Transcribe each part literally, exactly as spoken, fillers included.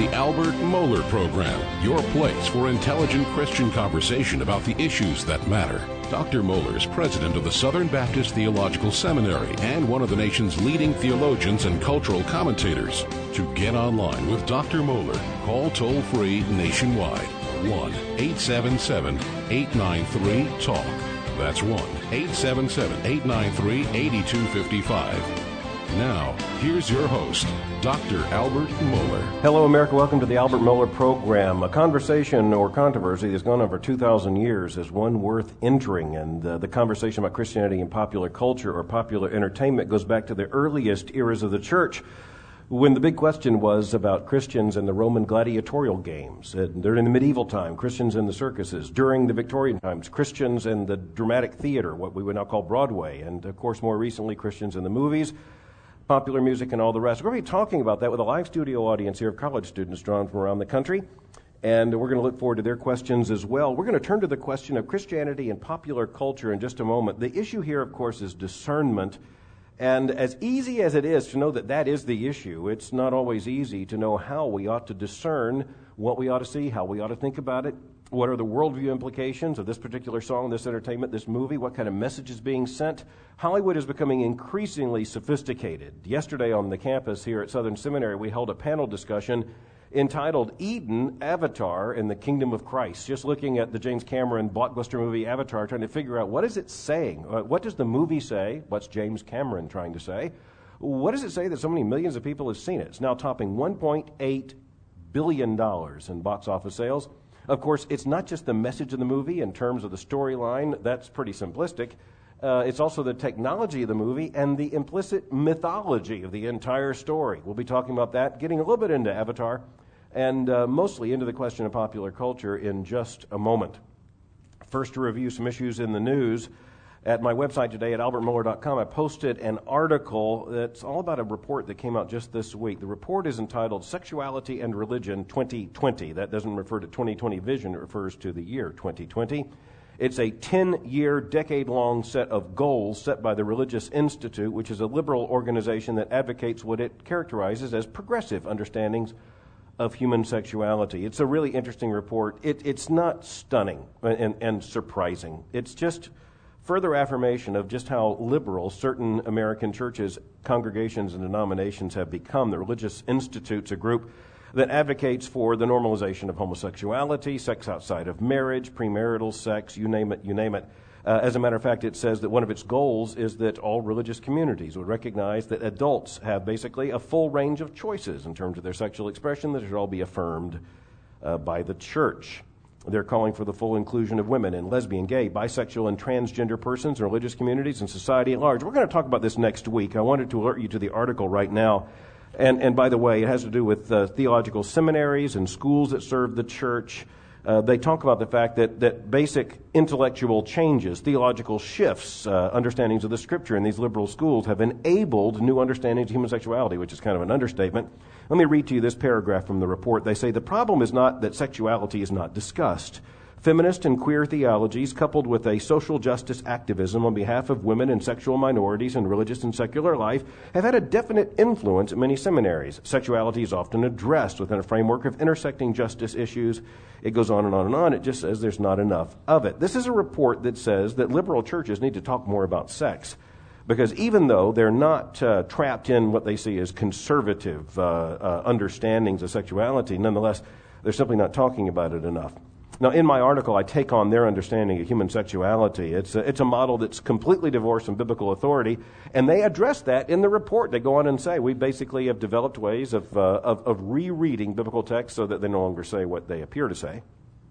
Albert Mohler Program, your place for intelligent Christian conversation about the issues that matter. Doctor Mohler is president of the Southern Baptist Theological Seminary and one of the nation's leading theologians and cultural commentators. To get online with Doctor Mohler, call toll-free nationwide, one eight seven seven, eight nine three, talk. That's one eight seven seven, eight nine three, eight two five five. Now, here's your host, Doctor Albert Mohler. Hello, America. Welcome to the Albert Mohler Program. A conversation or controversy that's gone on for two thousand years is one worth entering. And uh, the conversation about Christianity and popular culture or popular entertainment goes back to the earliest eras of the church, when the big question was about Christians and the Roman gladiatorial games. And during the medieval time, Christians in the circuses. During the Victorian times, Christians in the dramatic theater, what we would now call Broadway. And, of course, more recently, Christians in the movies, popular music, and all the rest. We're going to be talking about that with a live studio audience here of college students drawn from around the country, and we're going to look forward to their questions as well. We're going to turn to the question of Christianity and popular culture in just a moment. The issue here, of course, is discernment, and as easy as it is to know that that is the issue, it's not always easy to know how we ought to discern what we ought to see, how we ought to think about it. What are the worldview implications of this particular song, this entertainment, this movie? What kind of message is being sent? Hollywood is becoming increasingly sophisticated. Yesterday on the campus here at Southern Seminary, we held a panel discussion entitled Eden, Avatar, and the Kingdom of Christ. Just looking at the James Cameron blockbuster movie Avatar, trying to figure out what is it saying? What does the movie say? What's James Cameron trying to say? What does it say that so many millions of people have seen it? It's now topping one point eight billion dollars in box office sales. Of course, it's not just the message of the movie in terms of the storyline. That's pretty simplistic. Uh, it's also the technology of the movie and the implicit mythology of the entire story. We'll be talking about that, getting a little bit into Avatar, and uh, mostly into the question of popular culture in just a moment. First, to review some issues in the news. At my website today at albert mohler dot com, I posted an article that's all about a report that came out just this week. The report is entitled Sexuality and Religion twenty twenty. That doesn't refer to twenty twenty vision, it refers to the year twenty twenty. It's a ten-year, decade-long set of goals set by the Religious Institute, which is a liberal organization that advocates what it characterizes as progressive understandings of human sexuality. It's a really interesting report. It, it's not stunning and, and surprising. It's just further affirmation of just how liberal certain American churches, congregations, and denominations have become. The Religious Institute's a group that advocates for the normalization of homosexuality, sex outside of marriage, premarital sex, you name it, you name it. Uh, as a matter of fact, it says that one of its goals is that all religious communities would recognize that adults have basically a full range of choices in terms of their sexual expression that should all be affirmed uh, by the church. They're calling for the full inclusion of women and lesbian, gay, bisexual, and transgender persons in religious communities and society at large. We're going to talk about this next week. I wanted to alert you to the article right now. And, and by the way, it has to do with uh, theological seminaries and schools that serve the church. Uh, they talk about the fact that, that basic intellectual changes, theological shifts, uh, understandings of the Scripture in these liberal schools have enabled new understandings of human sexuality, which is kind of an understatement. Let me read to you this paragraph from the report. They say, the problem is not that sexuality is not discussed. Feminist and queer theologies, coupled with a social justice activism on behalf of women and sexual minorities in religious and secular life, have had a definite influence at many seminaries. Sexuality is often addressed within a framework of intersecting justice issues. It goes on and on and on. It just says there's not enough of it. This is a report that says that liberal churches need to talk more about sex. Because even though they're not uh, trapped in what they see as conservative uh, uh, understandings of sexuality, nonetheless, they're simply not talking about it enough. Now, in my article, I take on their understanding of human sexuality. It's a, it's a model that's completely divorced from biblical authority, and they address that in the report. They go on and say, we basically have developed ways of, uh, of, of rereading biblical texts so that they no longer say what they appear to say.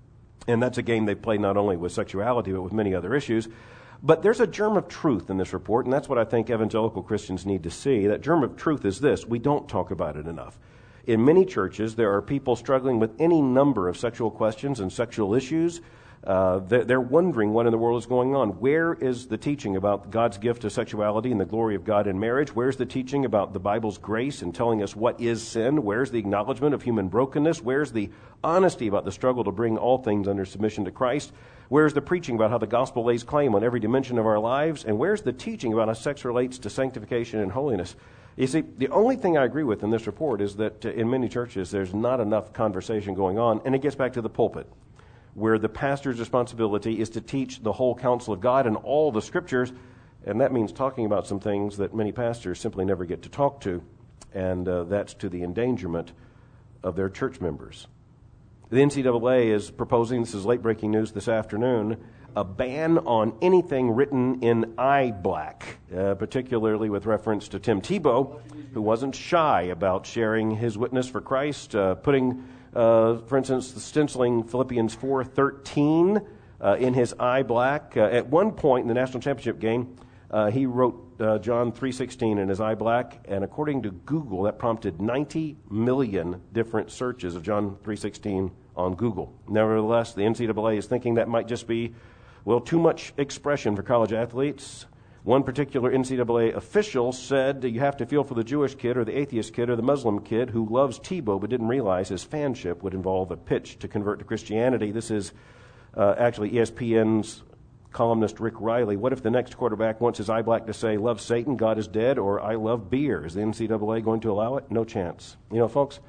And that's a game they play not only with sexuality, but with many other issues. But there's a germ of truth in this report, and that's what I think evangelical Christians need to see. That germ of truth is this: we don't talk about it enough. In many churches, there are people struggling with any number of sexual questions and sexual issues. Uh, they're, they're wondering what in the world is going on. Where is the teaching about God's gift of sexuality and the glory of God in marriage? Where's the teaching about the Bible's grace and telling us what is sin? Where's the acknowledgement of human brokenness? Where's the honesty about the struggle to bring all things under submission to Christ? Where's the preaching about how the gospel lays claim on every dimension of our lives? And where's the teaching about how sex relates to sanctification and holiness? You see, the only thing I agree with in this report is that uh, in many churches there's not enough conversation going on, and it gets back to the pulpit, where the pastor's responsibility is to teach the whole counsel of God and all the scriptures, and that means talking about some things that many pastors simply never get to talk to, and uh, that's to the endangerment of their church members. The N C double A is proposing, this is late-breaking news this afternoon, a ban on anything written in eye black, uh, particularly with reference to Tim Tebow, who wasn't shy about sharing his witness for Christ, uh, putting, uh, for instance, the stenciling Philippians four thirteen uh, in his eye black. Uh, at one point in the national championship game, uh, he wrote uh, John three sixteen in his eye black, and according to Google, that prompted ninety million different searches of John three sixteen on Google. Nevertheless, the N C double A is thinking that might just be, well, too much expression for college athletes. One particular N C double A official said you have to feel for the Jewish kid or the atheist kid or the Muslim kid who loves Tebow but didn't realize his fanship would involve a pitch to convert to Christianity. This is uh, actually E S P N's columnist Rick Riley. What if the next quarterback wants his eye black to say, love Satan, God is dead, or I love beer? Is the N C double A going to allow it? No chance. You know, folks,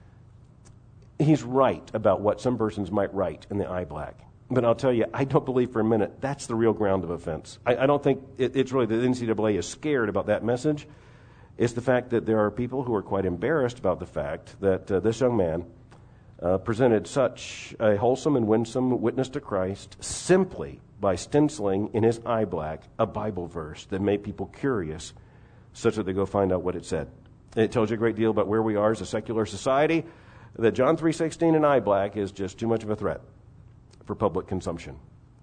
he's right about what some persons might write in the eye black. But I'll tell you, I don't believe for a minute that's the real ground of offense. I, I don't think it, it's really that the N C double A is scared about that message. It's the fact that there are people who are quite embarrassed about the fact that uh, this young man uh, presented such a wholesome and winsome witness to Christ simply by stenciling in his eye black a Bible verse that made people curious such that they go find out what it said. And it tells you a great deal about where we are as a secular society, that John three sixteen in eye black is just too much of a threat for public consumption.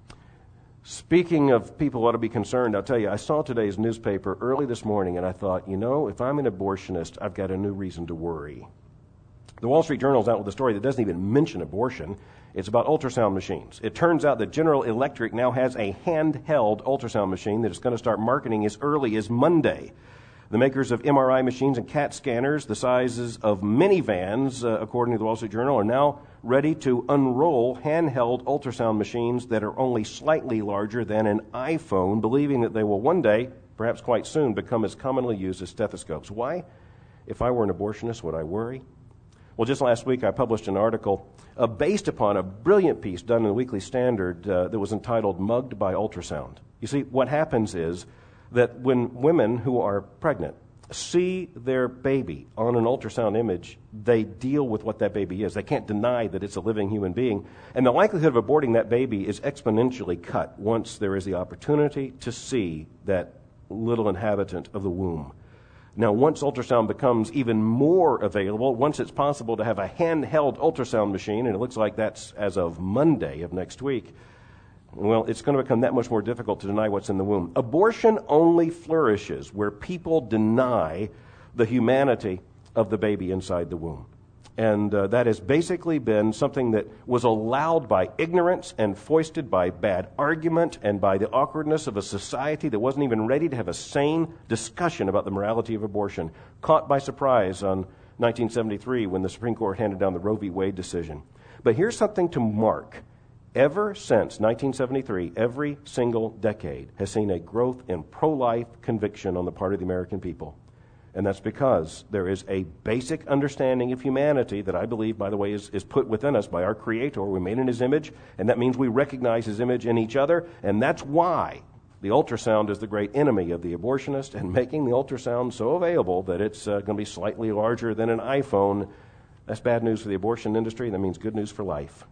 Speaking of people who ought to be concerned, I'll tell you, I saw today's newspaper early this morning and I thought, you know, if I'm an abortionist, I've got a new reason to worry. The Wall Street Journal is out with a story that doesn't even mention abortion. It's about ultrasound machines. It turns out that General Electric now has a handheld ultrasound machine that is going to start marketing as early as Monday. The makers of M R I machines and CAT scanners, the sizes of minivans, uh, according to the Wall Street Journal, are now ready to unroll handheld ultrasound machines that are only slightly larger than an iPhone, believing that they will one day, perhaps quite soon, become as commonly used as stethoscopes. Why? If I were an abortionist, would I worry? Well, just last week I published an article uh, based upon a brilliant piece done in the Weekly Standard uh, that was entitled Mugged by Ultrasound. You see, what happens is that when women who are pregnant see their baby on an ultrasound image, they deal with what that baby is. They can't deny that it's a living human being. And the likelihood of aborting that baby is exponentially cut once there is the opportunity to see that little inhabitant of the womb. Now, once ultrasound becomes even more available, once it's possible to have a handheld ultrasound machine, and it looks like that's as of Monday of next week, well, it's going to become that much more difficult to deny what's in the womb. Abortion only flourishes where people deny the humanity of the baby inside the womb. And uh, that has basically been something that was allowed by ignorance and foisted by bad argument and by the awkwardness of a society that wasn't even ready to have a sane discussion about the morality of abortion, caught by surprise on nineteen seventy-three when the Supreme Court handed down the Roe v. Wade decision. But here's something to mark. Ever since nineteen seventy-three, every single decade has seen a growth in pro-life conviction on the part of the American people. And that's because there is a basic understanding of humanity that I believe, by the way, is, is put within us by our Creator. We're made in His image, and that means we recognize His image in each other. And that's why the ultrasound is the great enemy of the abortionist, and making the ultrasound so available that it's uh, going to be slightly larger than an iPhone. That's bad news for the abortion industry. That means good news for life.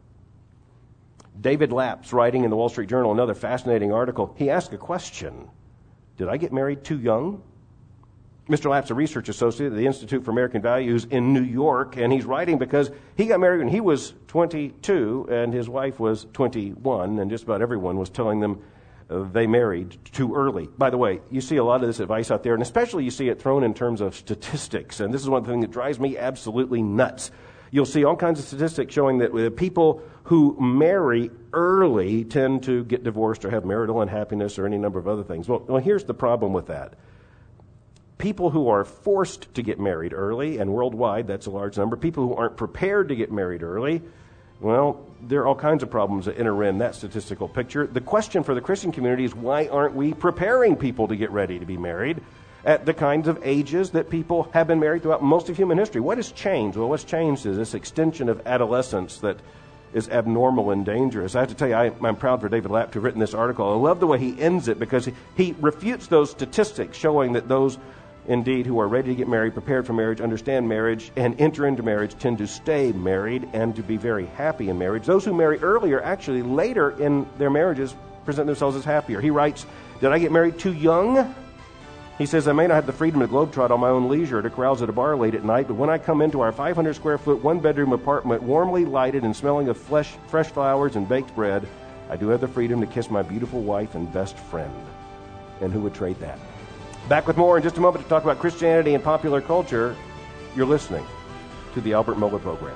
David Lapps, writing in the Wall Street Journal, another fascinating article, he asked a question. Did I get married too young? Mister Lapps, a research associate at the Institute for American Values in New York, and he's writing because he got married when he was twenty-two and his wife was twenty-one, and just about everyone was telling them uh, they married too early. By the way, you see a lot of this advice out there, and especially you see it thrown in terms of statistics, and this is one thing that drives me absolutely nuts. You'll see all kinds of statistics showing that uh, people who marry early tend to get divorced or have marital unhappiness or any number of other things. Well, well, here's the problem with that. People who are forced to get married early, and worldwide that's a large number, people who aren't prepared to get married early, well, there are all kinds of problems that enter in that statistical picture. The question for the Christian community is, why aren't we preparing people to get ready to be married at the kinds of ages that people have been married throughout most of human history? What has changed? Well, what's changed is this extension of adolescence that is abnormal and dangerous. I have to tell you, I, I'm proud for David Lapp to have written this article. I love the way he ends it because he, he refutes those statistics showing that those indeed who are ready to get married, prepared for marriage, understand marriage, and enter into marriage tend to stay married and to be very happy in marriage. Those who marry earlier actually later in their marriages present themselves as happier. He writes, "Did I get married too young?" He says, "I may not have the freedom to globetrot on my own leisure to carouse at a bar late at night, but when I come into our five hundred square foot, one bedroom apartment, warmly lighted and smelling of flesh, fresh flowers and baked bread, I do have the freedom to kiss my beautiful wife and best friend." And who would trade that? Back with more in just a moment to talk about Christianity and popular culture. You're listening to the Albert Mohler Program.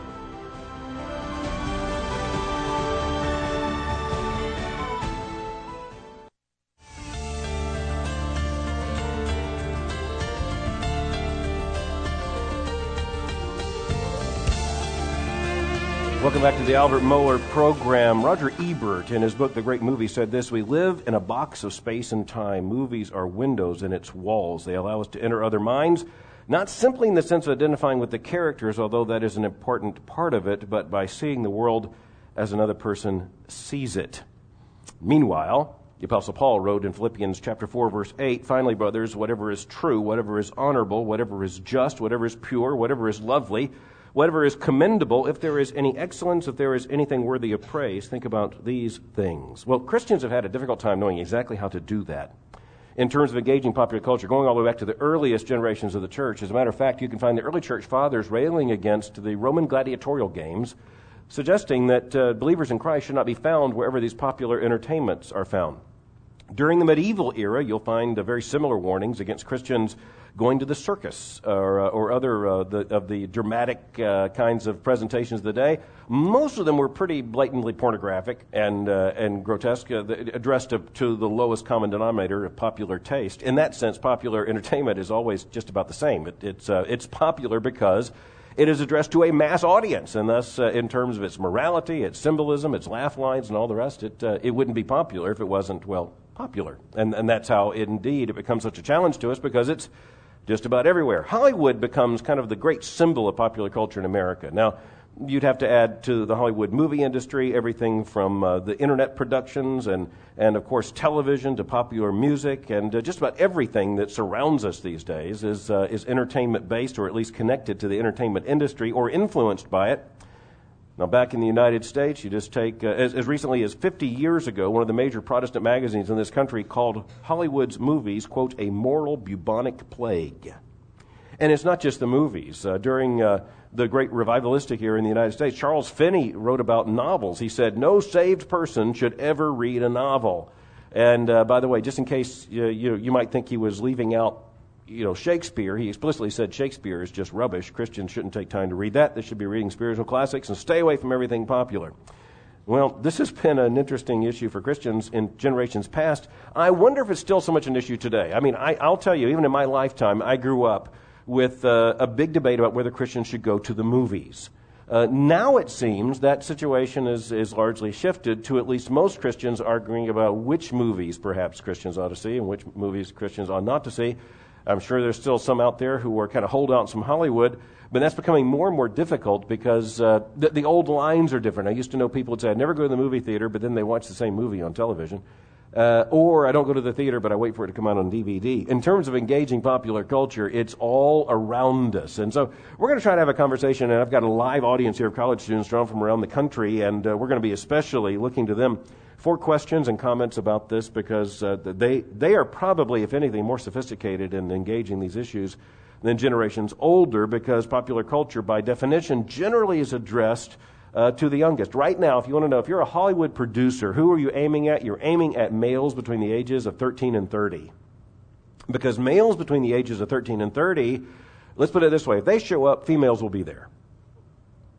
Welcome back to the Albert Mohler Program. Roger Ebert, in his book, The Great Movie, said this: "We live in a box of space and time. Movies are windows in its walls. They allow us to enter other minds, not simply in the sense of identifying with the characters, although that is an important part of it, but by seeing the world as another person sees it." Meanwhile, the Apostle Paul wrote in Philippians chapter four, verse eight, "Finally, brothers, whatever is true, whatever is honorable, whatever is just, whatever is pure, whatever is lovely, whatever is commendable, if there is any excellence, if there is anything worthy of praise, think about these things." Well, Christians have had a difficult time knowing exactly how to do that in terms of engaging popular culture, going all the way back to the earliest generations of the church. As a matter of fact, you can find the early church fathers railing against the Roman gladiatorial games, suggesting that uh, believers in Christ should not be found wherever these popular entertainments are found. During the medieval era, you'll find uh, very similar warnings against Christians going to the circus or, uh, or other uh, the, of the dramatic uh, kinds of presentations of the day. Most of them were pretty blatantly pornographic and uh, and grotesque, uh, addressed to, to the lowest common denominator of popular taste. In that sense, popular entertainment is always just about the same. It, it's uh, it's popular because it is addressed to a mass audience, and thus, uh, in terms of its morality, its symbolism, its laugh lines, and all the rest, it uh, it wouldn't be popular if it wasn't, well, popular. And and that's how, indeed, it becomes such a challenge to us, because it's just about everywhere. Hollywood becomes kind of the great symbol of popular culture in America. Now, you'd have to add to the Hollywood movie industry everything from uh, the internet productions and, and, of course, television to popular music, and uh, just about everything that surrounds us these days is uh, is entertainment-based, or at least connected to the entertainment industry or influenced by it. Now, back in the United States, you just take, uh, as, as recently as fifty years ago, one of the major Protestant magazines in this country called Hollywood's movies, quote, "a moral bubonic plague." And it's not just the movies. Uh, during uh, the great revivalistic era in the United States, Charles Finney wrote about novels. He said, "No saved person should ever read a novel." And uh, by the way, just in case uh, you, you might think he was leaving out you know, Shakespeare, he explicitly said Shakespeare is just rubbish. Christians shouldn't take time to read that. They should be reading spiritual classics and stay away from everything popular. Well, this has been an interesting issue for Christians in generations past. I wonder if it's still so much an issue today. I mean, I, I'll tell you, even in my lifetime, I grew up with uh, a big debate about whether Christians should go to the movies. Uh, now it seems that situation is, is largely shifted to at least most Christians arguing about which movies perhaps Christians ought to see and which movies Christians ought not to see. I'm sure there's still some out there who are kind of holdouts from Hollywood, but that's becoming more and more difficult because uh, the, the old lines are different. I used to know people would say, "I'd never go to the movie theater," but then they watch the same movie on television. Uh, or, "I don't go to the theater, but I wait for it to come out on D V D." In terms of engaging popular culture, it's all around us. And so we're going to try to have a conversation, and I've got a live audience here of college students drawn from around the country, and uh, we're going to be especially looking to them for questions and comments about this, because uh, they they are probably, if anything, more sophisticated in engaging these issues than generations older, because popular culture, by definition, generally is addressed uh, to the youngest. Right now, if you want to know, if you're a Hollywood producer, who are you aiming at? You're aiming at males between the ages of thirteen and thirty. Because males between the ages of thirteen and thirty, let's put it this way, if they show up, females will be there.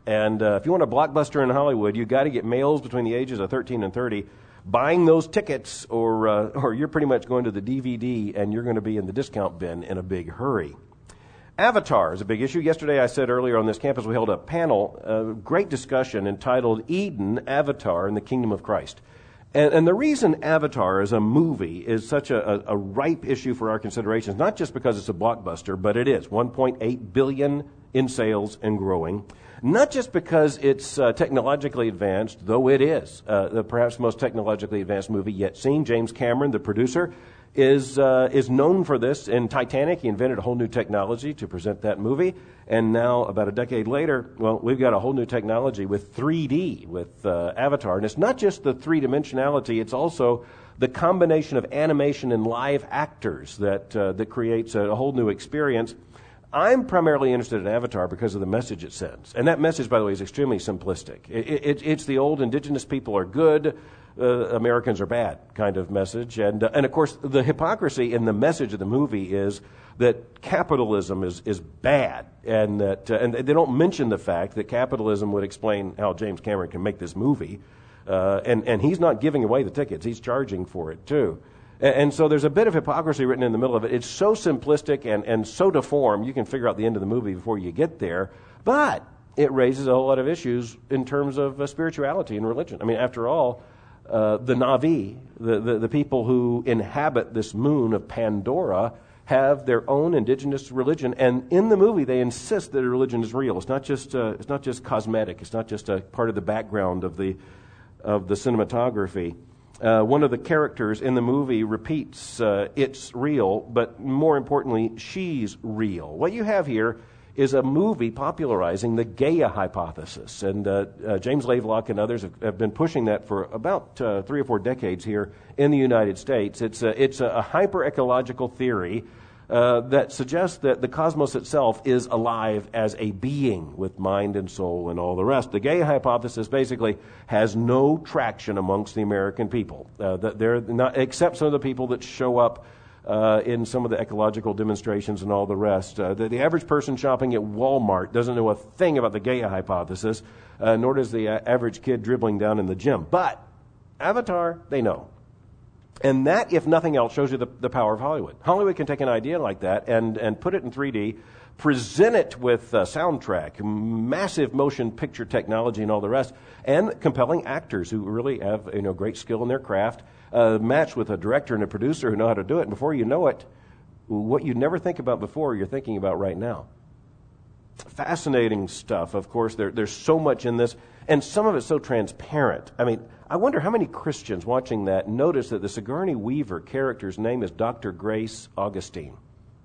And uh, if you want a blockbuster in Hollywood, you've got to get males between the ages of thirteen and thirty buying those tickets, or uh, or you're pretty much going to the D V D and you're going to be in the discount bin in a big hurry. Avatar is a big issue. Yesterday, I said earlier on this campus, we held a panel, a great discussion entitled Eden, Avatar, and the Kingdom of Christ. And, and the reason Avatar as a movie is such a, a, a ripe issue for our considerations, not just because it's a blockbuster, but it is one point eight billion dollars in sales and growing. Not just because it's uh, technologically advanced, though it is uh, the perhaps most technologically advanced movie yet seen. James Cameron, the producer, is uh, is known for this. In Titanic, he invented a whole new technology to present that movie. And now, about a decade later, well, we've got a whole new technology with three D, with uh, Avatar. And it's not just the three-dimensionality, it's also the combination of animation and live actors that uh, that creates a, a whole new experience. I'm primarily interested in Avatar because of the message it sends. And that message, by the way, is extremely simplistic. It, it, it's the old indigenous people are good, uh, Americans are bad kind of message. And, uh, and of course, the hypocrisy in the message of the movie is that capitalism is, is bad. And, that, uh, and they don't mention the fact that capitalism would explain how James Cameron can make this movie. Uh, and, and he's not giving away the tickets. He's charging for it, too. And so there's a bit of hypocrisy written in the middle of it. It's so simplistic and, and so deformed, you can figure out the end of the movie before you get there. But it raises a whole lot of issues in terms of uh, spirituality and religion. I mean, after all, uh, the Na'vi, the, the, the people who inhabit this moon of Pandora, have their own indigenous religion. And in the movie, they insist that a religion is real. It's not just uh, it's not just cosmetic. It's not just a part of the background of the of the cinematography. Uh, one of the characters in the movie repeats, uh, it's real, but more importantly, she's real. What you have here is a movie popularizing the Gaia hypothesis. And uh, uh, James Lovelock and others have, have been pushing that for about uh, three or four decades here in the United States. It's a, it's a, a hyper-ecological theory uh, that suggests that the cosmos itself is alive as a being with mind and soul and all the rest. The Gaia hypothesis basically has no traction amongst the American people. Uh, that they're not, except some of the people that show up uh, in some of the ecological demonstrations and all the rest. Uh, the, the average person shopping at Walmart doesn't know a thing about the Gaia hypothesis, uh, nor does the uh, average kid dribbling down in the gym. But Avatar, they know. And that, if nothing else, shows you the, the power of Hollywood. Hollywood can take an idea like that and, and put it in three D, present it with a soundtrack, massive motion picture technology and all the rest, and compelling actors who really have, you know, great skill in their craft, uh, matched with a director and a producer who know how to do it. And before you know it, what you'd never think about before, you're thinking about right now. Fascinating stuff, of course. There, there's so much in this, and some of it's so transparent. I mean, I wonder how many Christians watching that notice that the Sigourney Weaver character's name is Doctor Grace Augustine.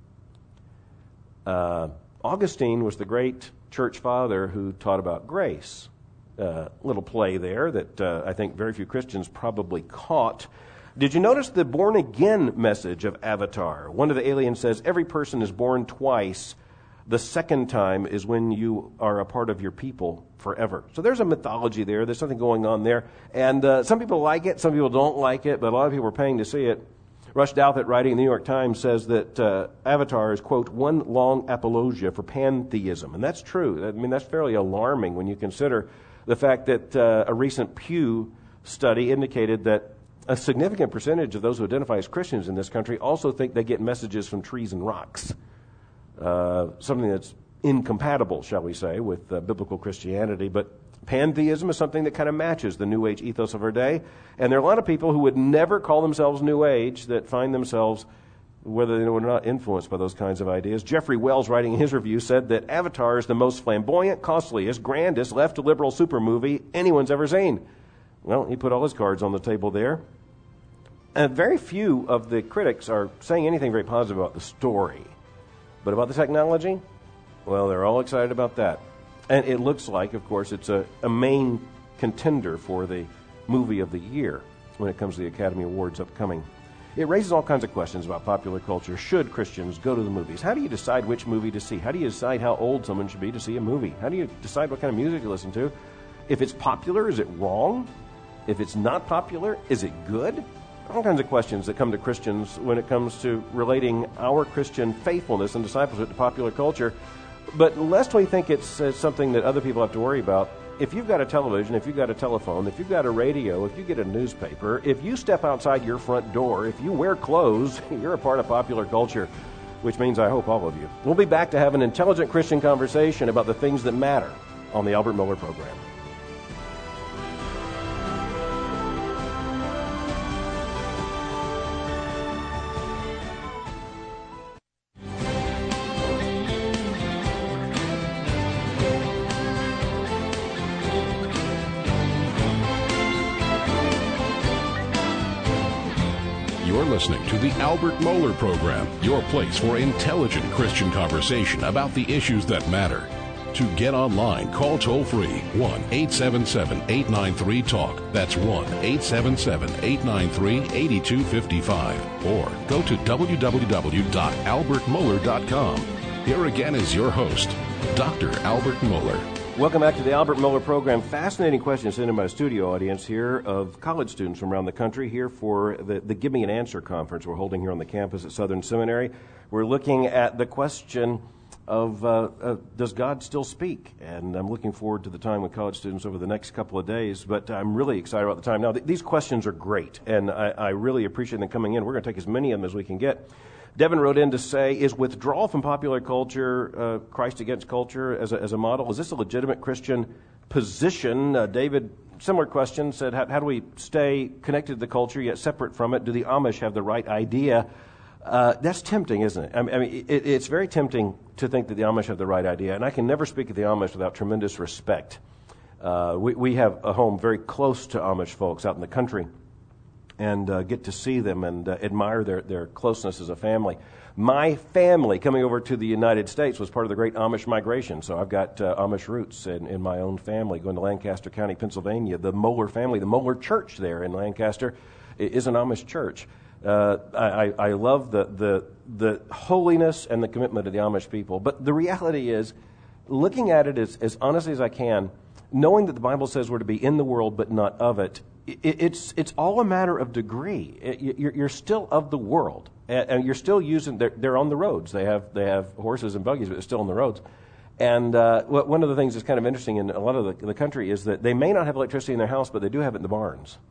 Uh, Augustine was the great church father who taught about grace. Uh, little play there that uh, I think very few Christians probably caught. Did you notice the born-again message of Avatar? One of the aliens says, every person is born twice. The second time is when you are a part of your people forever. So there's a mythology there. There's something going on there. And uh, some people like it. Some people don't like it. But a lot of people are paying to see it. Rush Douthat, writing in the New York Times, says that uh, Avatar is, quote, one long apologia for pantheism. And that's true. I mean, that's fairly alarming when you consider the fact that uh, a recent Pew study indicated that a significant percentage of those who identify as Christians in this country also think they get messages from trees and rocks. Uh, something that's incompatible, shall we say, with uh, biblical Christianity. But pantheism is something that kind of matches the New Age ethos of our day. And there are a lot of people who would never call themselves New Age that find themselves, whether they were not influenced by those kinds of ideas. Jeffrey Wells, writing in his review, said that Avatar is the most flamboyant, costliest, grandest, left-liberal super movie anyone's ever seen. Well, he put all his cards on the table there. And very few of the critics are saying anything very positive about the story. But about the technology, well, they're all excited about that. And it looks like, of course, it's a, a main contender for the movie of the year when it comes to the Academy Awards upcoming. It raises all kinds of questions about popular culture. Should Christians go to the movies? How do you decide which movie to see? How do you decide how old someone should be to see a movie? How do you decide what kind of music to listen to? If it's popular, is it wrong? If it's not popular, is it good? All kinds of questions that come to Christians when it comes to relating our Christian faithfulness and discipleship to popular culture. But lest we think it's uh, something that other people have to worry about, if you've got a television, if you've got a telephone, if you've got a radio, if you get a newspaper, if you step outside your front door, if you wear clothes, you're a part of popular culture, which means I hope all of you. We'll be back to have an intelligent Christian conversation about the things that matter on the Albert Mohler program. You're listening to the Albert Mohler Program, your place for intelligent Christian conversation about the issues that matter. To get online, call toll-free one eight seven seven, eight nine three, TALK. That's one eight seven seven, eight nine three, eight two five five. Or go to w w w dot albert mohler dot com. Here again is your host, Doctor Albert Mohler. Welcome back to the Albert Mohler Program. Fascinating questions sent in my studio audience here of college students from around the country here for the, the Give Me an Answer conference we're holding here on the campus at Southern Seminary. We're looking at the question of uh, uh, does God still speak? And I'm looking forward to the time with college students over the next couple of days, but I'm really excited about the time. Now, th- these questions are great, and I, I really appreciate them coming in. We're going to take as many of them as we can get. Devin wrote in to say, is withdrawal from popular culture, uh, Christ against culture as a, as a model, is this a legitimate Christian position? Uh, David, similar question, said, how, how do we stay connected to the culture yet separate from it? Do the Amish have the right idea? Uh, that's tempting, isn't it? I mean, I mean it, it's very tempting to think that the Amish have the right idea, and I can never speak of the Amish without tremendous respect. Uh, we, we have a home very close to Amish folks out in the country, and uh, get to see them and uh, admire their, their closeness as a family. My family coming over to the United States was part of the great Amish migration, so I've got uh, Amish roots in, in my own family, going to Lancaster County, Pennsylvania. The Mohler family, the Mohler church there in Lancaster, is an Amish church. Uh, I, I love the, the, the holiness and the commitment of the Amish people, but the reality is, looking at it as, as honestly as I can, knowing that the Bible says we're to be in the world but not of it, It's it's all a matter of degree. You're, you're still of the world, and you're still using. They're, they're on the roads. They have they have horses and buggies, but they're still on the roads. And uh, one of the things that's kind of interesting in a lot of the, the country is that they may not have electricity in their house, but they do have it in the barns,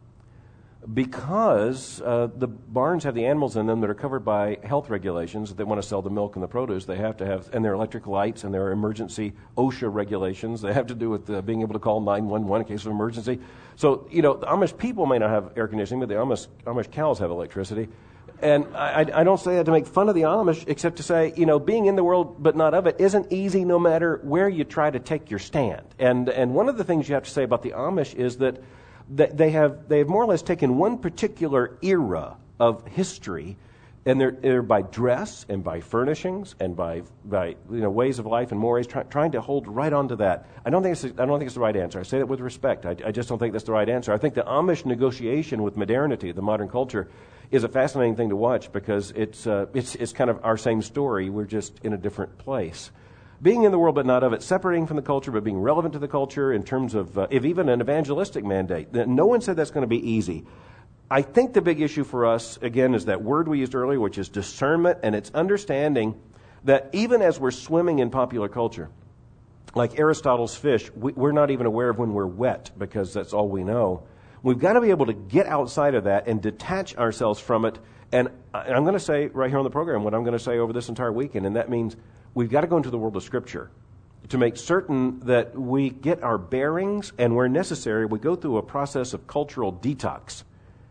because uh, the barns have the animals in them that are covered by health regulations. If they want to sell the milk and the produce, they have to have, and there are electric lights, and there are emergency OSHA regulations. They have to do with uh, being able to call nine one one in case of emergency. So, you know, the Amish people may not have air conditioning, but the Amish, Amish cows have electricity. And I, I don't say that to make fun of the Amish, except to say, you know, being in the world but not of it isn't easy no matter where you try to take your stand. And and one of the things you have to say about the Amish is that they have they have more or less taken one particular era of history, and they're, they're by dress and by furnishings and by by you know ways of life and mores try, trying to hold right onto that. I don't think it's I don't think it's the right answer. I say that with respect. I, I just don't think that's the right answer. I think the Amish negotiation with modernity, the modern culture, is a fascinating thing to watch, because it's uh, it's it's kind of our same story. We're just in a different place. Being in the world but not of it, separating from the culture but being relevant to the culture in terms of, uh, if even an evangelistic mandate. No one said that's going to be easy. I think the big issue for us, again, is that word we used earlier, which is discernment, and it's understanding that even as we're swimming in popular culture, like Aristotle's fish, we, we're not even aware of when we're wet, because that's all we know. We've got to be able to get outside of that and detach ourselves from it. And I'm going to say right here on the program what I'm going to say over this entire weekend, and that means we've got to go into the world of Scripture to make certain that we get our bearings, and where necessary, we go through a process of cultural detox,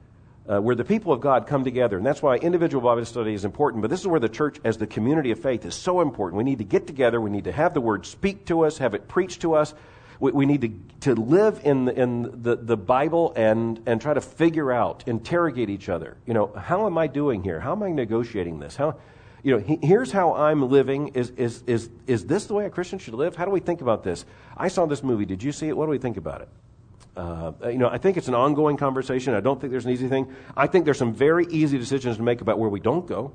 uh, where the people of God come together. And that's why individual Bible study is important, but this is where the church as the community of faith is so important. We need to get together. We need to have the Word speak to us, have it preached to us. We, we need to, to live in, the, in the, the Bible and, and try to figure out, interrogate each other. You know, how am I doing here? How am I negotiating this? How... You know, he, here's how I'm living. Is, is is is this the way a Christian should live? How do we think about this? I saw this movie. Did you see it? What do we think about it? Uh, you know, I think it's an ongoing conversation. I don't think there's an easy thing. I think there's some very easy decisions to make about where we don't go.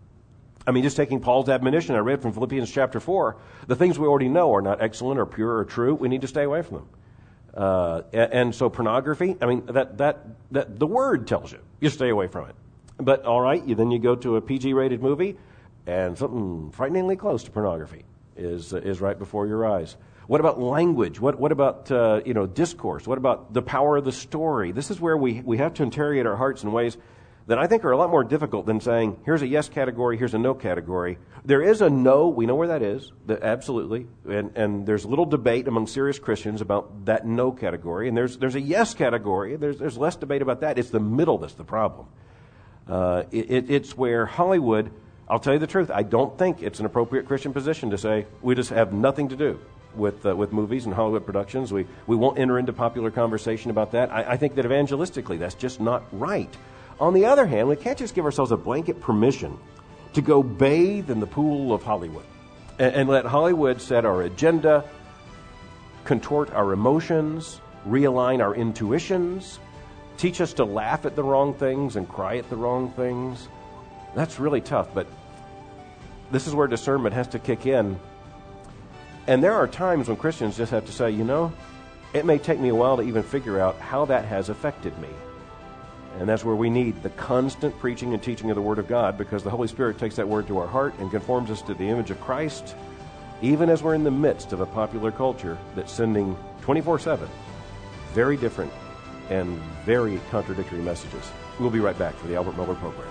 I mean, just taking Paul's admonition, I read from Philippians chapter four, the things we already know are not excellent or pure or true. We need to stay away from them. Uh, and, and so pornography, I mean, that, that, that the Word tells you, you stay away from it. But all right, you, then you go to a P G-rated movie, and something frighteningly close to pornography. is uh, is right before your eyes. What about language? What what about uh, you know discourse? What about the power of the story? This is where we we have to interrogate our hearts in ways that I think are a lot more difficult than saying, here's a yes category, here's a no category. There is a no, we know where that is, that absolutely, and, and there's little debate among serious Christians about that no category, and there's there's a yes category, there's there's less debate about that. It's the middle that's the problem. Uh, it, it, it's where Hollywood, I'll tell you the truth, I don't think it's an appropriate Christian position to say, we just have nothing to do with uh, with movies and Hollywood productions. We, we won't enter into popular conversation about that. I, I think that evangelistically, that's just not right. On the other hand, we can't just give ourselves a blanket permission to go bathe in the pool of Hollywood and, and let Hollywood set our agenda, contort our emotions, realign our intuitions, teach us to laugh at the wrong things and cry at the wrong things. That's really tough, but this is where discernment has to kick in. And there are times when Christians just have to say, you know, it may take me a while to even figure out how that has affected me. And that's where we need the constant preaching and teaching of the Word of God, because the Holy Spirit takes that Word to our heart and conforms us to the image of Christ, even as we're in the midst of a popular culture that's sending twenty-four seven very different and very contradictory messages. We'll be right back for the Albert Mohler Program.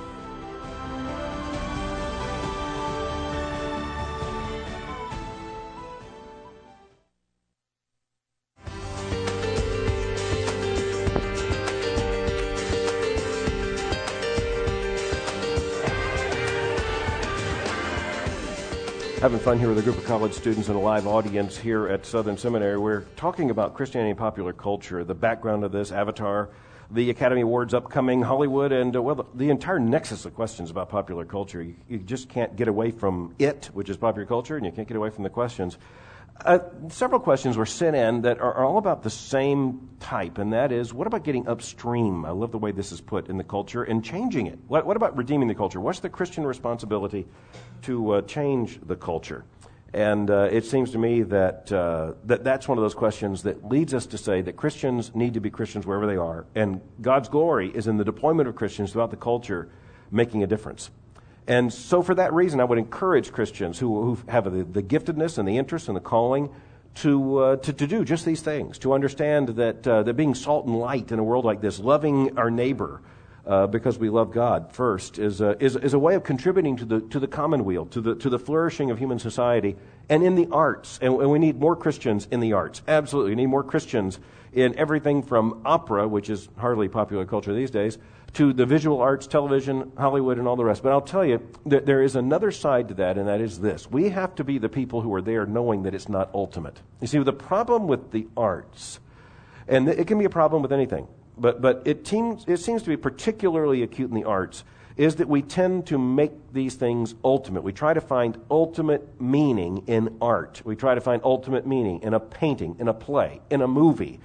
Having fun here with a group of college students and a live audience here at Southern Seminary. We're talking about Christianity and popular culture, the background of this, Avatar, the Academy Awards upcoming, Hollywood, and uh, well, the, the entire nexus of questions about popular culture. You, you just can't get away from it, which is popular culture, and you can't get away from the questions. Uh, several questions were sent in that are, are all about the same type, and that is, what about getting upstream? I love the way this is put in the culture, and changing it. What, what about redeeming the culture? What's the Christian responsibility to uh, change the culture? And uh, it seems to me that, uh, that that's one of those questions that leads us to say that Christians need to be Christians wherever they are, and God's glory is in the deployment of Christians throughout the culture making a difference. And so for that reason, I would encourage Christians who, who have the, the giftedness and the interest and the calling to, uh, to to do just these things, to understand that uh, that being salt and light in a world like this, loving our neighbor uh, because we love God first, is a, is, is a way of contributing to the to the commonweal, to the to the flourishing of human society, and in the arts. And, and we need more Christians in the arts. Absolutely, we need more Christians in everything from opera, which is hardly popular culture these days, to the visual arts, television, Hollywood, and all the rest. But I'll tell you that there is another side to that, and that is this. We have to be the people who are there knowing that it's not ultimate. You see, the problem with the arts, and it can be a problem with anything, but but it seems, it seems to be particularly acute in the arts, is that we tend to make these things ultimate. We try to find ultimate meaning in art. We try to find ultimate meaning in a painting, in a play, in a movie.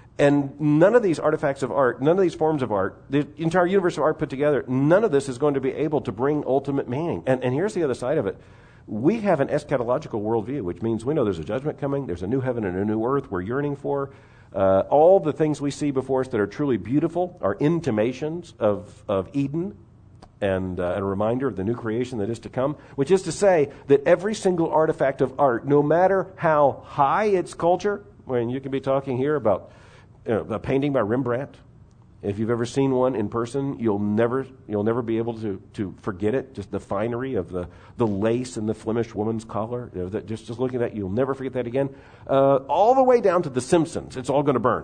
And none of these artifacts of art, none of these forms of art, the entire universe of art put together, none of this is going to be able to bring ultimate meaning. And, and here's the other side of it. We have an eschatological worldview, which means we know there's a judgment coming, there's a new heaven and a new earth we're yearning for. Uh, all the things we see before us that are truly beautiful are intimations of, of Eden and uh, a reminder of the new creation that is to come, which is to say that every single artifact of art, no matter how high its culture, when you can be talking here about Uh, a painting by Rembrandt. If you've ever seen one in person, you'll never you'll never be able to, to forget it. Just the finery of the, the lace in the Flemish woman's collar. You know, that just, just looking at that, you'll never forget that again. Uh, all the way down to The Simpsons. It's all going to burn.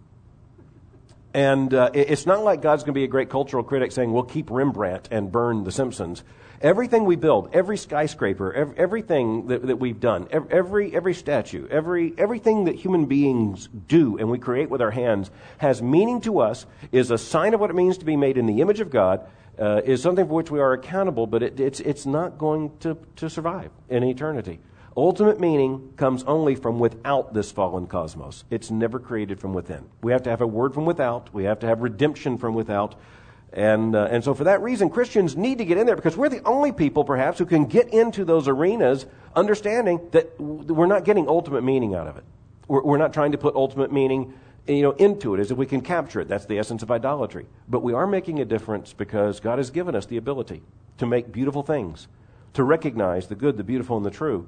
And uh, it, it's not like God's going to be a great cultural critic saying, we'll keep Rembrandt and burn The Simpsons. Everything we build, every skyscraper, every, everything that, that we've done, every every statue, every everything that human beings do and we create with our hands has meaning to us, is a sign of what it means to be made in the image of God, uh, is something for which we are accountable, but it, it's it's not going to, to survive in eternity. Ultimate meaning comes only from without this fallen cosmos. It's never created from within. We have to have a word from without. We have to have redemption from without. And uh, and so for that reason, Christians need to get in there, because we're the only people, perhaps, who can get into those arenas understanding that we're not getting ultimate meaning out of it. We're, we're not trying to put ultimate meaning, you know, into it as if we can capture it. That's the essence of idolatry. But we are making a difference because God has given us the ability to make beautiful things, to recognize the good, the beautiful, and the true,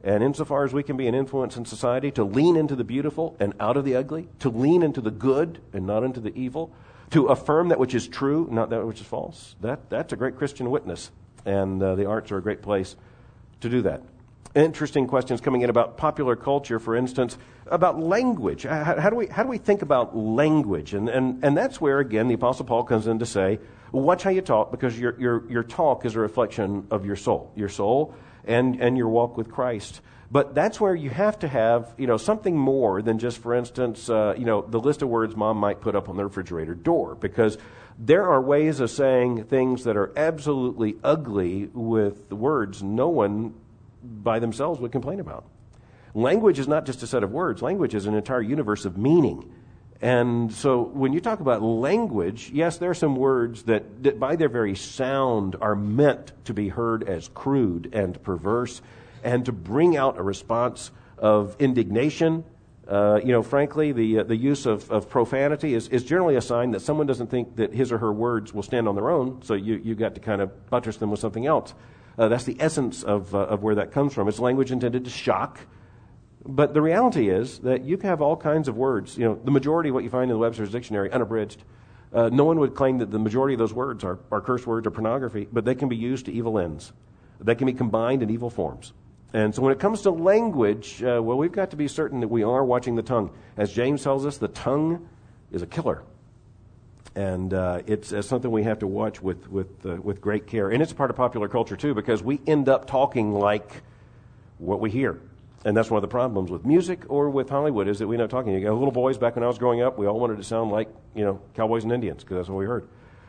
And insofar as we can be an influence in society, to lean into the beautiful and out of the ugly, to lean into the good and not into the evil, to affirm that which is true, not that which is false, that, that's a great Christian witness. And uh, the arts are a great place to do that. Interesting questions coming in about popular culture, for instance, about language. How, how do we how do we think about language? And, and and that's where, again, the Apostle Paul comes in to say, watch how you talk, because your your your talk is a reflection of your soul, your soul and, and your walk with Christ. But that's where you have to have, you know, something more than just, for instance, uh, you know, the list of words mom might put up on the refrigerator door, because there are ways of saying things that are absolutely ugly with words no one by themselves would complain about. Language is not just a set of words. Language is an entire universe of meaning. And so when you talk about language, yes, there are some words that, that by their very sound are meant to be heard as crude and perverse and to bring out a response of indignation. Uh, you know, frankly, the uh, the use of, of profanity is, is generally a sign that someone doesn't think that his or her words will stand on their own, so you, you got to kind of buttress them with something else. Uh, that's the essence of uh, of where that comes from. It's language intended to shock. But the reality is that you can have all kinds of words. You know, the majority of what you find in the Webster's Dictionary, unabridged, uh, no one would claim that the majority of those words are, are curse words or pornography, but they can be used to evil ends. They can be combined in evil forms. And so when it comes to language, uh, well, we've got to be certain that we are watching the tongue. As James tells us, the tongue is a killer. And uh, it's, it's something we have to watch with with uh, with great care. And it's a part of popular culture, too, because we end up talking like what we hear. And that's one of the problems with music or with Hollywood, is that we end up talking. You got little boys, back when I was growing up, we all wanted to sound like, you know, cowboys and Indians, because that's what we heard.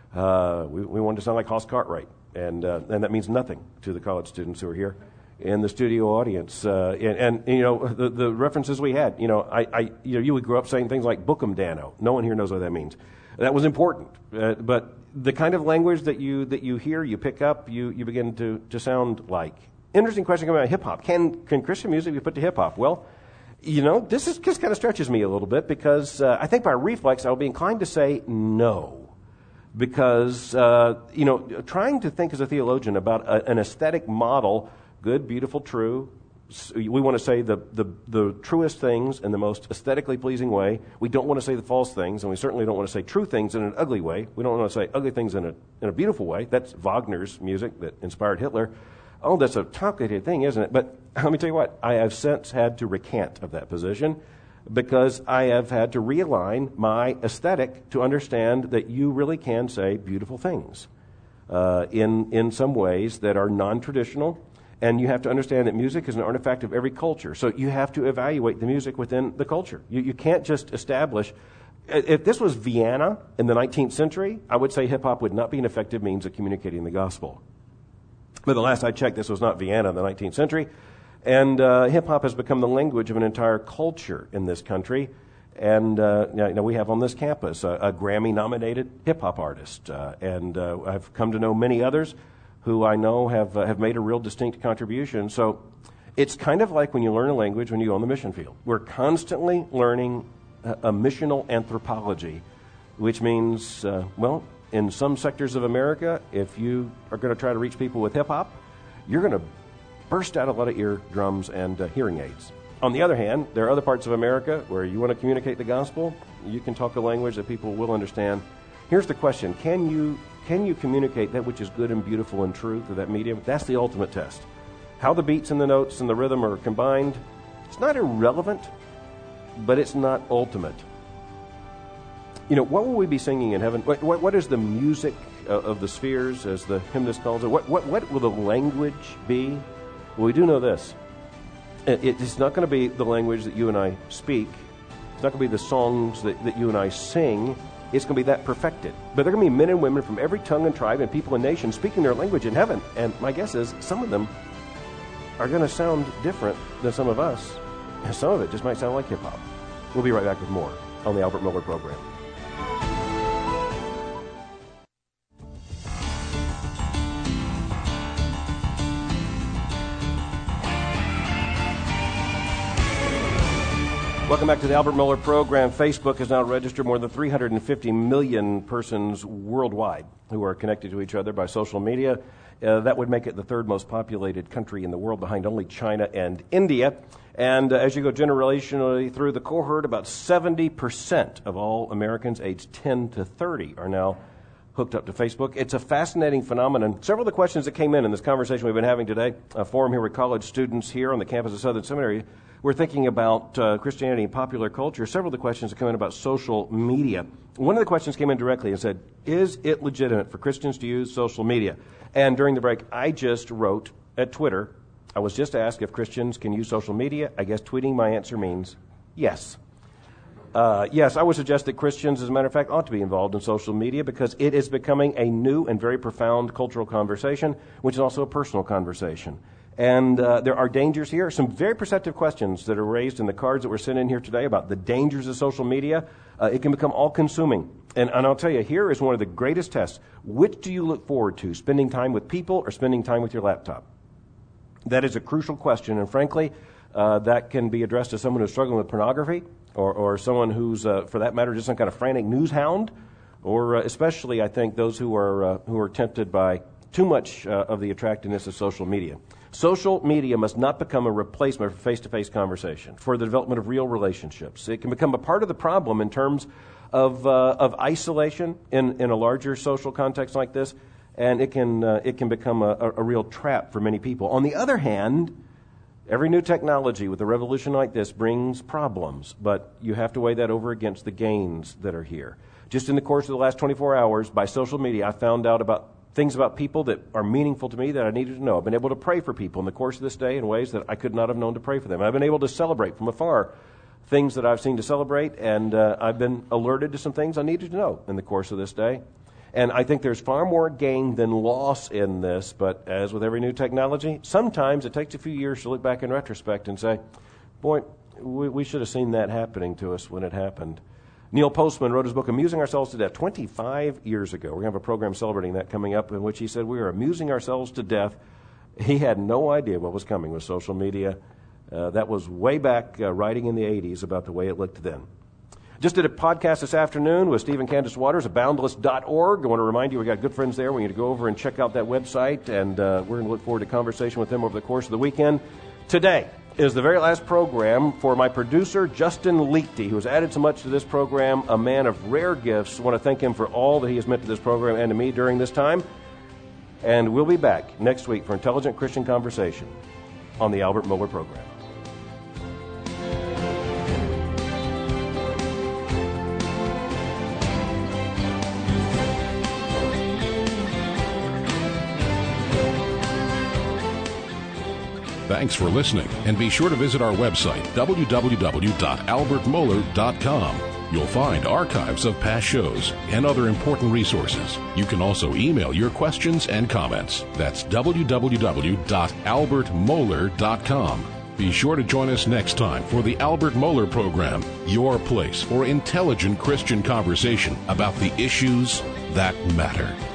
Uh, we, we wanted to sound like Hoss Cartwright. And, uh, and that means nothing to the college students who are here in the studio audience. Uh, and, and, you know, the, the references we had, you know, I, I, you know, you would grow up saying things like Bookum Dano. No one here knows what that means. That was important, uh, but the kind of language that you that you hear, you pick up, you, you begin to, to sound like. Interesting question coming about hip hop. Can can Christian music be put to hip hop? Well, you know, this is just kind of stretches me a little bit, because uh, I think by reflex I would be inclined to say no, because uh, you know, trying to think as a theologian about a, an aesthetic model, good, beautiful, true. We want to say the, the, the truest things in the most aesthetically pleasing way. We don't want to say the false things, and we certainly don't want to say true things in an ugly way. We don't want to say ugly things in a in a beautiful way. That's Wagner's music that inspired Hitler. Oh, that's a complicated thing, isn't it? But let me tell you what, I have since had to recant of that position, because I have had to realign my aesthetic to understand that you really can say beautiful things uh, in in some ways that are non-traditional. And you have to understand that music is an artifact of every culture. So you have to evaluate the music within the culture. You, you can't just establish. If this was Vienna in the nineteenth century, I would say hip-hop would not be an effective means of communicating the gospel. But the last I checked, this was not Vienna in the nineteenth century. And uh, hip-hop has become the language of an entire culture in this country. And uh, you know, we have on this campus a, a Grammy-nominated hip-hop artist. Uh, and uh, I've come to know many others who I know have uh, have made a real distinct contribution. So it's kind of like when you learn a language when you go on the mission field. We're constantly learning a, a missional anthropology, which means, uh, well, in some sectors of America, if you are going to try to reach people with hip-hop, you're going to burst out a lot of eardrums and uh, hearing aids. On the other hand, there are other parts of America where you want to communicate the gospel. You can talk a language that people will understand. Here's the question. Can you Can you communicate that which is good and beautiful and true through that medium? That's the ultimate test. How the beats and the notes and the rhythm are combined, it's not irrelevant, but it's not ultimate. You know, what will we be singing in heaven? What, what, what is the music uh, of the spheres, as the hymnist calls it? What, what, what will the language be? Well, we do know this. It, it's not going to be the language that you and I speak. It's not going to be the songs that, that you and I sing. It's going to be that perfected. But there are going to be men and women from every tongue and tribe and people and nation speaking their language in heaven. And my guess is some of them are going to sound different than some of us. And some of it just might sound like hip-hop. We'll be right back with more on the Albert Miller Program. Welcome back to the Albert Mohler Program. Facebook has now registered more than three hundred fifty million persons worldwide who are connected to each other by social media. Uh, that would make it the third most populated country in the world, behind only China and India. And uh, as you go generationally through the cohort, about seventy percent of all Americans aged ten to thirty are now hooked up to Facebook. It's a fascinating phenomenon. Several of the questions that came in in this conversation we've been having today, a forum here with college students here on the campus of Southern Seminary, we're thinking about uh, Christianity and popular culture. Several of the questions that come in about social media. One of the questions came in directly and said, is it legitimate for Christians to use social media? And during the break, I just wrote at Twitter, I was just asked if Christians can use social media. I guess tweeting my answer means yes. Uh, yes, I would suggest that Christians, as a matter of fact, ought to be involved in social media because it is becoming a new and very profound cultural conversation, which is also a personal conversation. And uh, there are dangers here. Some very perceptive questions that are raised in the cards that were sent in here today about the dangers of social media. Uh, it can become all-consuming. And, and I'll tell you, here is one of the greatest tests. Which do you look forward to, spending time with people or spending time with your laptop? That is a crucial question. And frankly, uh, that can be addressed to someone who's struggling with pornography or, or someone who's, uh, for that matter, just some kind of frantic news hound, or uh, especially, I think, those who are, uh, who are tempted by too much uh, of the attractiveness of social media. Social media must not become a replacement for face-to-face conversation, for the development of real relationships. It can become a part of the problem in terms of uh, of isolation in, in a larger social context like this, and it can uh, it can become a, a real trap for many people. On the other hand, every new technology with a revolution like this brings problems, but you have to weigh that over against the gains that are here. Just in the course of the last twenty-four hours, by social media, I found out about things about people that are meaningful to me that I needed to know. I've been able to pray for people in the course of this day in ways that I could not have known to pray for them. I've been able to celebrate from afar things that I've seen to celebrate, and uh, I've been alerted to some things I needed to know in the course of this day. And I think there's far more gain than loss in this, but as with every new technology, sometimes it takes a few years to look back in retrospect and say, boy, we, we should have seen that happening to us when it happened. Neil Postman wrote his book, Amusing Ourselves to Death, twenty-five years ago. We're going to have a program celebrating that coming up, in which he said we are amusing ourselves to death. He had no idea what was coming with social media. Uh, that was way back, uh, writing in the eighties, about the way it looked then. Just did a podcast this afternoon with Steve and Candace Waters at boundless dot org. I want to remind you, we got good friends there. We need to go over and check out that website, and uh, we're going to look forward to conversation with them over the course of the weekend. Today is the very last program for my producer, Justin Leakty, who has added so much to this program, a man of rare gifts. I want to thank him for all that he has meant to this program and to me during this time. And we'll be back next week for Intelligent Christian Conversation on the Albert Mohler Program. Thanks for listening, and be sure to visit our website, w w w dot albert mohler dot com. You'll find archives of past shows and other important resources. You can also email your questions and comments. That's w w w dot albert mohler dot com. Be sure to join us next time for the Albert Mohler Program, your place for intelligent Christian conversation about the issues that matter.